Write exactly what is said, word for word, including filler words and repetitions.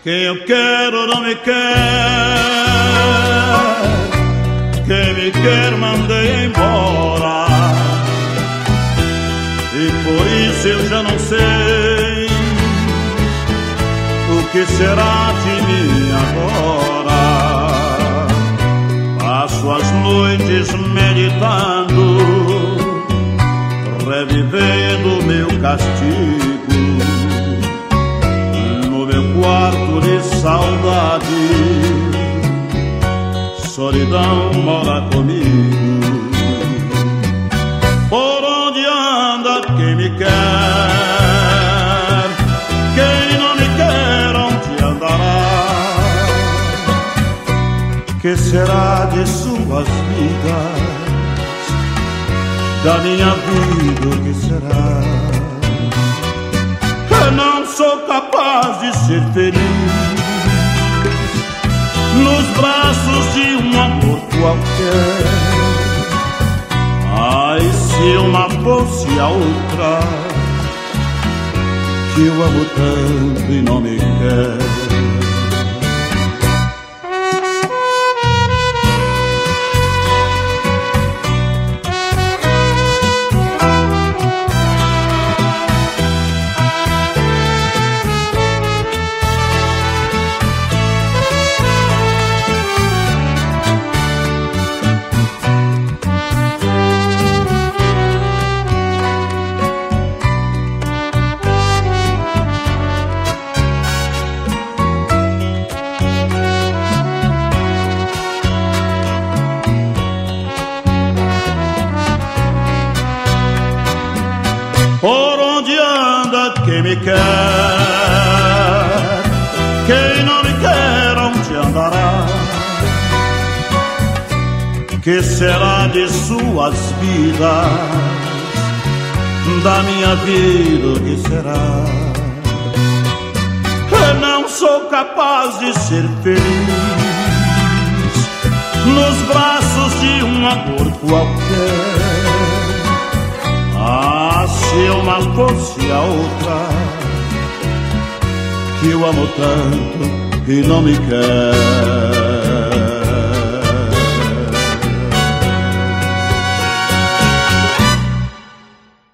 Quem eu quero não me quer, quem me quer mandei embora. E por isso eu já não sei o que será de mim agora. Passo as noites meditando, revivendo meu castigo. No meu quarto de saudade, solidão mora comigo. Por onde anda quem me quer, quem não me quer onde andará? Que será de suas vidas, da minha vida o que será? Eu não sou capaz de ser feliz nos braços de um amor qualquer. Ai, se uma fosse a outra, que eu amo tanto e não me quer. Por onde anda quem me quer, quem não me quer onde andará? Que será de suas vidas, da minha vida o que será? Eu não sou capaz de ser feliz nos braços de um amor qualquer. Ah, se uma fosse a outra, que eu amo tanto e não me quer.